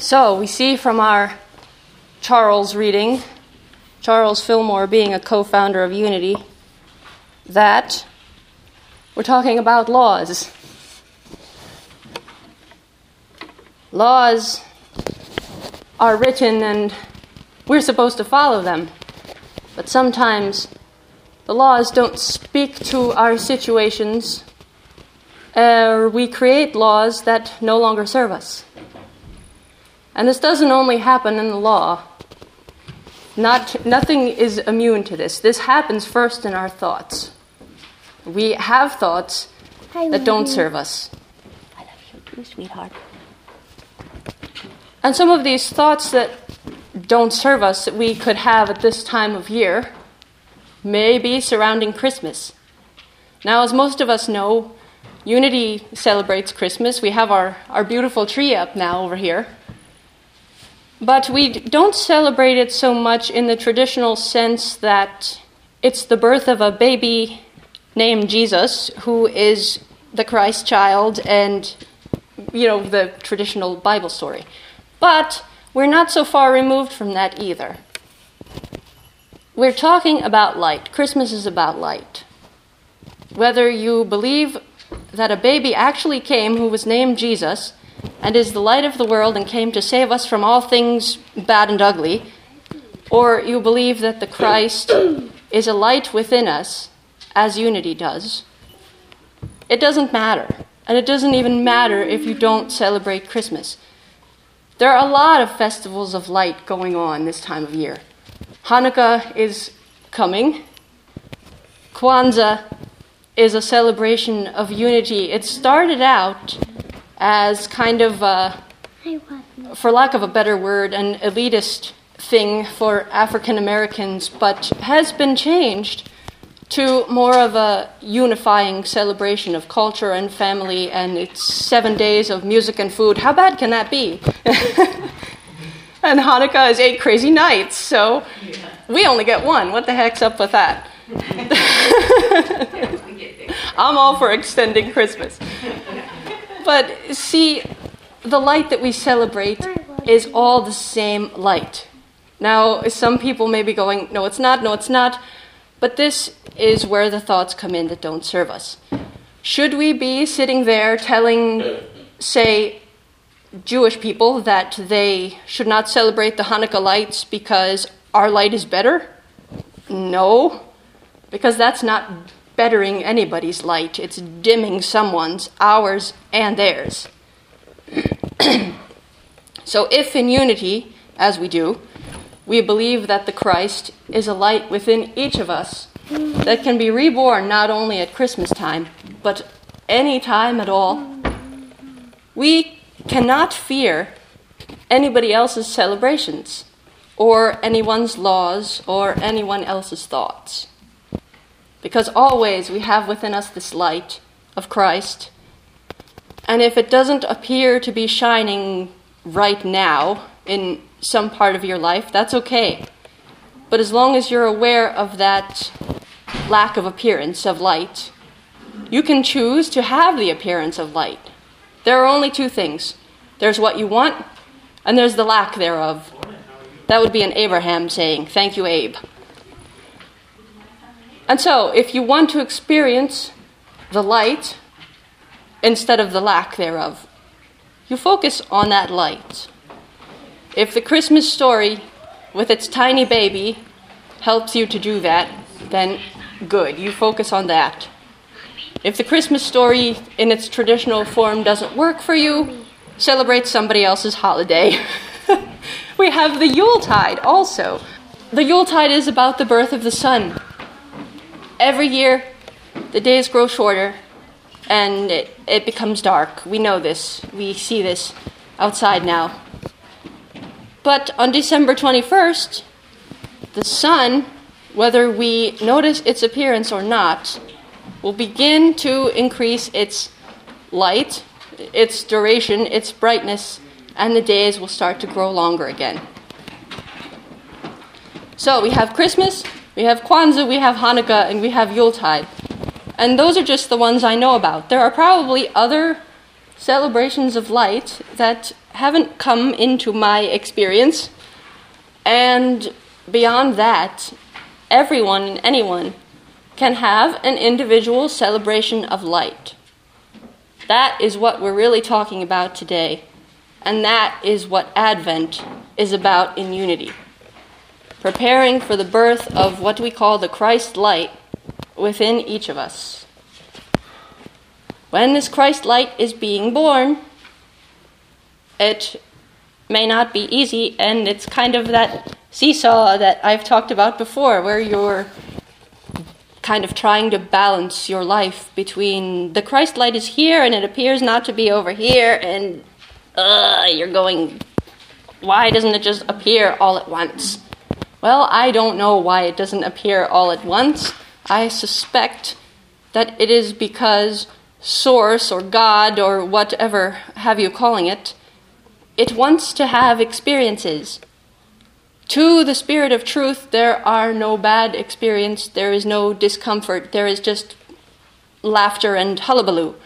So we see from our Charles reading, Charles Fillmore being a co-founder of Unity, that we're talking about laws. Laws are written and we're supposed to follow them. But sometimes the laws don't speak to our situations, or we create laws that no longer serve us. And this doesn't only happen in the law. Nothing is immune to this. This happens first in our thoughts. We have thoughts that don't serve us. I love you too, sweetheart. And some of these thoughts that don't serve us that we could have at this time of year may be surrounding Christmas. Now, as most of us know, Unity celebrates Christmas. We have our beautiful tree up now over here. But we don't celebrate it so much in the traditional sense that it's the birth of a baby named Jesus, who is the Christ child and, the traditional Bible story. But we're not so far removed from that either. We're talking about light. Christmas is about light. Whether you believe that a baby actually came who was named Jesus and is the light of the world and came to save us from all things bad and ugly, or you believe that the Christ is a light within us, as Unity does, it doesn't matter. And it doesn't even matter if you don't celebrate Christmas. There are a lot of festivals of light going on this time of year. Hanukkah is coming. Kwanzaa is a celebration of unity. It started out as kind of, for lack of a better word, an elitist thing for African Americans, but has been changed to more of a unifying celebration of culture and family, and it's 7 days of music and food. How bad can that be? And Hanukkah is 8 crazy nights, so we only get one. What the heck's up with that? I'm all for extending Christmas. But see, the light that we celebrate is all the same light. Now, some people may be going, no, it's not. But this is where the thoughts come in that don't serve us. Should we be sitting there telling, say, Jewish people that they should not celebrate the Hanukkah lights because our light is better? No, because that's not bettering anybody's light. It's dimming someone's, ours, and theirs. So if in Unity, as we do, we believe that the Christ is a light within each of us that can be reborn not only at Christmas time, but any time at all, we cannot fear anybody else's celebrations or anyone's laws or anyone else's thoughts. Because always we have within us this light of Christ, and if it doesn't appear to be shining right now in some part of your life, that's okay. But as long as you're aware of that lack of appearance of light, you can choose to have the appearance of light. There are only two things. There's what you want, and there's the lack thereof. That would be an Abraham saying, "Thank you, Abe." And so, if you want to experience the light instead of the lack thereof, you focus on that light. If the Christmas story with its tiny baby helps you to do that, then good, you focus on that. If the Christmas story in its traditional form doesn't work for you, celebrate somebody else's holiday. We have the Yuletide also. The Yuletide is about the birth of the sun. Every year, the days grow shorter, and it becomes dark. We know this. We see this outside now. But on December 21st, the sun, whether we notice its appearance or not, will begin to increase its light, its duration, its brightness, and the days will start to grow longer again. So we have Christmas, we have Kwanzaa, we have Hanukkah, and we have Yuletide. And those are just the ones I know about. There are probably other celebrations of light that haven't come into my experience. And beyond that, everyone and anyone can have an individual celebration of light. That is what we're really talking about today. And that is what Advent is about in unity. Preparing for the birth of what we call the Christ light within each of us. When this Christ light is being born, it may not be easy, and it's kind of that seesaw that I've talked about before, where you're kind of trying to balance your life between the Christ light is here and it appears not to be over here, and you're going, why doesn't it just appear all at once? Well, I don't know why it doesn't appear all at once. I suspect that it is because Source or God or whatever have you calling it, it wants to have experiences. To the Spirit of Truth, there are no bad experience, there is no discomfort, there is just laughter and hullabaloo.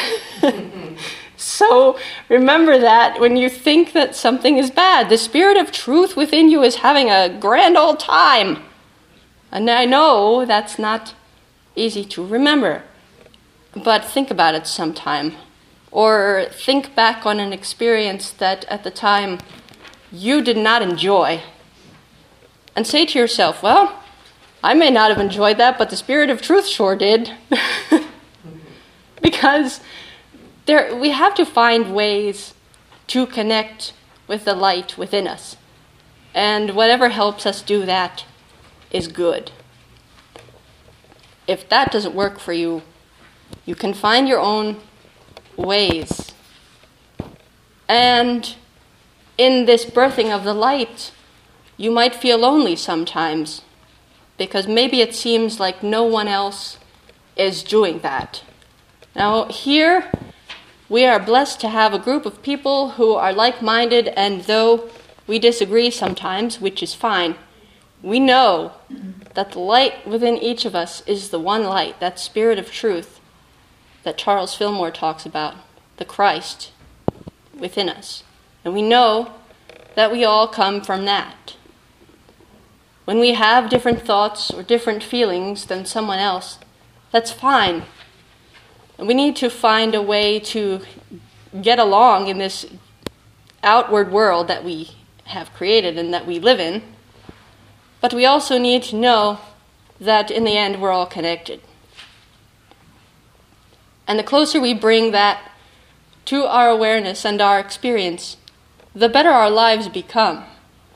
So remember that when you think that something is bad, the Spirit of Truth within you is having a grand old time. And I know that's not easy to remember, but think about it sometime. Or think back on an experience that at the time you did not enjoy. And say to yourself, well, I may not have enjoyed that, but the Spirit of Truth sure did. Because we have to find ways to connect with the light within us. And whatever helps us do that is good. If that doesn't work for you, you can find your own ways. And in this birthing of the light, you might feel lonely sometimes, because maybe it seems like no one else is doing that. Now, here, we are blessed to have a group of people who are like-minded, and though we disagree sometimes, which is fine, we know that the light within each of us is the one light, that Spirit of Truth that Charles Fillmore talks about, the Christ within us. And we know that we all come from that. When we have different thoughts or different feelings than someone else, that's fine. And we need to find a way to get along in this outward world that we have created and that we live in. But we also need to know that in the end we're all connected. And the closer we bring that to our awareness and our experience, the better our lives become.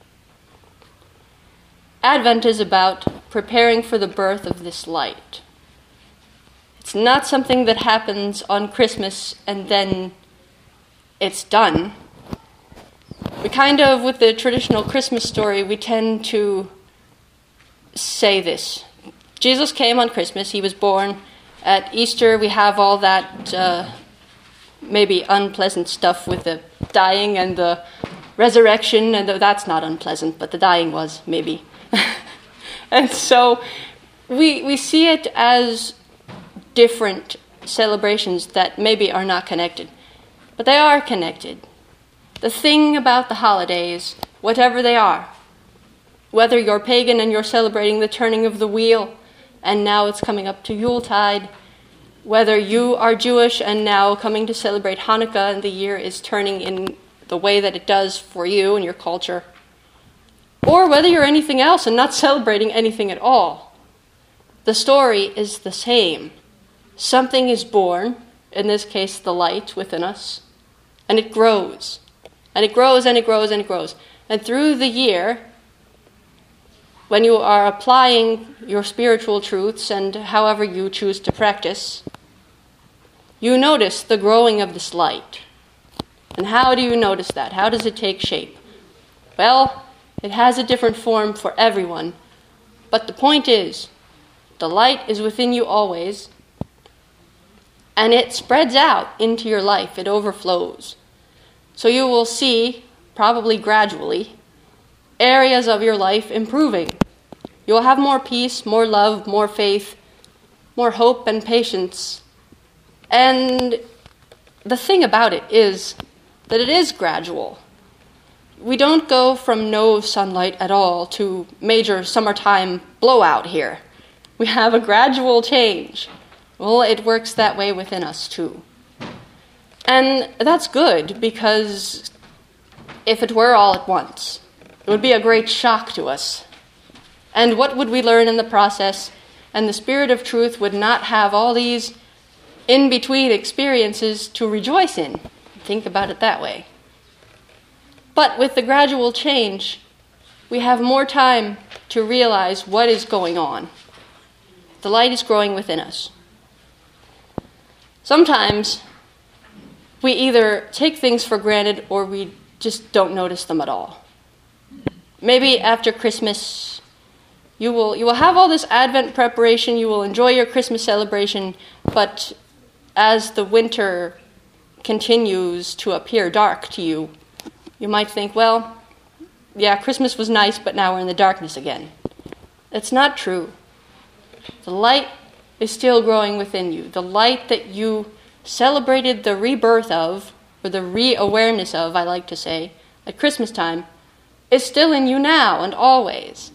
Advent is about preparing for the birth of this light. It's not something that happens on Christmas and then it's done. We kind of, with the traditional Christmas story, we tend to say this. Jesus came on Christmas, he was born. At Easter, we have all that maybe unpleasant stuff with the dying and the resurrection, and that's not unpleasant, but the dying was, maybe. And so we see it as different celebrations that maybe are not connected, but they are connected. The thing about the holidays, whatever they are, whether you're pagan and you're celebrating the turning of the wheel, and now it's coming up to Yuletide, whether you are Jewish and now coming to celebrate Hanukkah and the year is turning in the way that it does for you and your culture, or whether you're anything else and not celebrating anything at all, the story is the same. Something is born, in this case the light within us, and it grows. And it grows and it grows and it grows. And through the year, when you are applying your spiritual truths and however you choose to practice, you notice the growing of this light. And how do you notice that? How does it take shape? Well, it has a different form for everyone. But the point is, the light is within you always, and it spreads out into your life. It overflows. So you will see, probably gradually, areas of your life improving. You'll have more peace, more love, more faith, more hope and patience. And the thing about it is that it is gradual. We don't go from no sunlight at all to major summertime blowout here. We have a gradual change. Well, it works that way within us too. And that's good, because if it were all at once, it would be a great shock to us. And what would we learn in the process? And the Spirit of truth would not have all these in-between experiences to rejoice in. Think about it that way. But with the gradual change, we have more time to realize what is going on. The light is growing within us. Sometimes we either take things for granted or we just don't notice them at all. Maybe after Christmas, you will have all this Advent preparation, you will enjoy your Christmas celebration, but as the winter continues to appear dark to you, you might think, well, yeah, Christmas was nice, but now we're in the darkness again. It's not true. The light is still growing within you. The light that you celebrated the rebirth of, or the re-awareness of, I like to say, at Christmas time, is still in you now and always.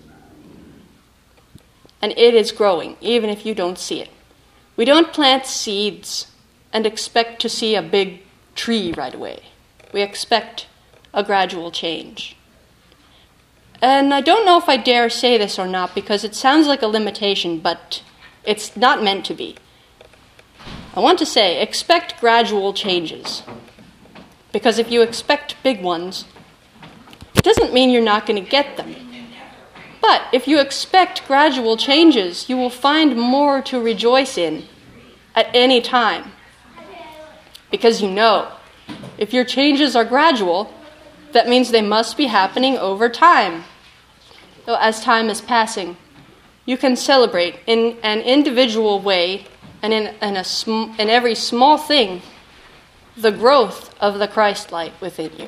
And it is growing, even if you don't see it. We don't plant seeds and expect to see a big tree right away. We expect a gradual change. And I don't know if I dare say this or not, because it sounds like a limitation, but it's not meant to be. I want to say, expect gradual changes. Because if you expect big ones, it doesn't mean you're not going to get them. But if you expect gradual changes, you will find more to rejoice in at any time. Because you know, if your changes are gradual, that means they must be happening over time. So as time is passing, you can celebrate in an individual way and in every small thing the growth of the Christ light within you.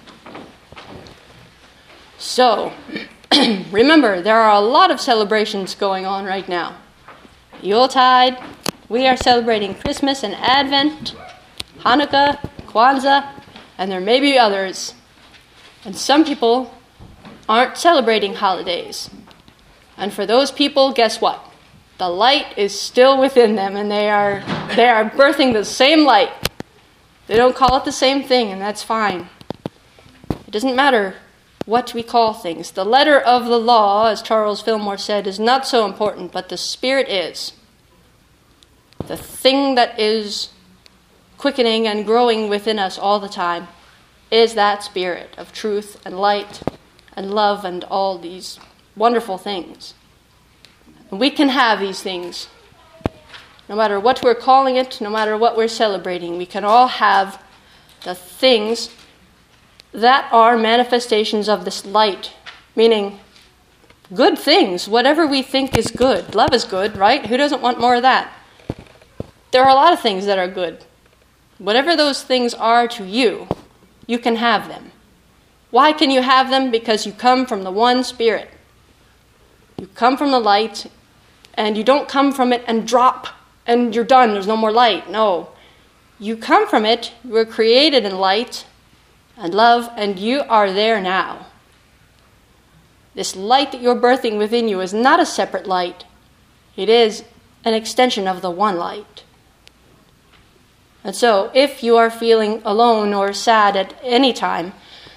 So, remember, there are a lot of celebrations going on right now. Yuletide, we are celebrating Christmas and Advent, Hanukkah, Kwanzaa, and there may be others. And some people aren't celebrating holidays. And for those people, guess what? The light is still within them, and they are birthing the same light. They don't call it the same thing, and that's fine. It doesn't matter what we call things. The letter of the law, as Charles Fillmore said, is not so important, but the Spirit is. The thing that is quickening and growing within us all the time is that Spirit of truth and light and love and all these wonderful things. And we can have these things. No matter what we're calling it, no matter what we're celebrating, we can all have the things that are manifestations of this light, meaning good things, whatever we think is good. Love is good, right? Who doesn't want more of that? There are a lot of things that are good. Whatever those things are to you, you can have them. Why can you have them? Because you come from the one Spirit. You come from the light, and you don't come from it and drop, and you're done, there's no more light. No. You come from it, you were created in light and love, and you are there now. This light that you're birthing within you is not a separate light. It is an extension of the one light. And so, if you are feeling alone or sad at any time,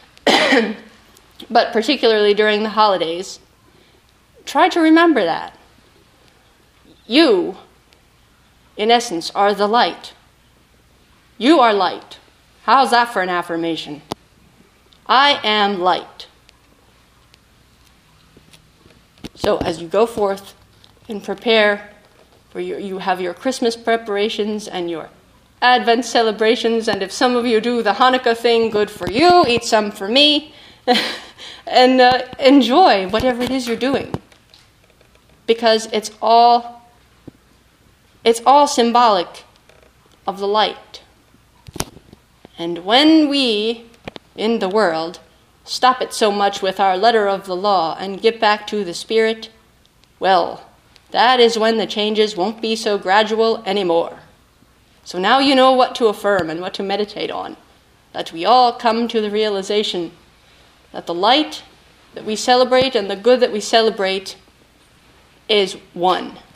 but particularly during the holidays, try to remember that. You, in essence, are the light. You are light. How's that for an affirmation? I am light. So as you go forth and prepare for you have your Christmas preparations and your Advent celebrations, and if some of you do the Hanukkah thing, good for you, eat some for me, and enjoy whatever it is you're doing. Because it's all symbolic of the light. And when we, in the world, stop it so much with our letter of the law and get back to the Spirit, well, that is when the changes won't be so gradual anymore. So now you know what to affirm and what to meditate on. that we all come to the realization that the light that we celebrate and the good that we celebrate is one.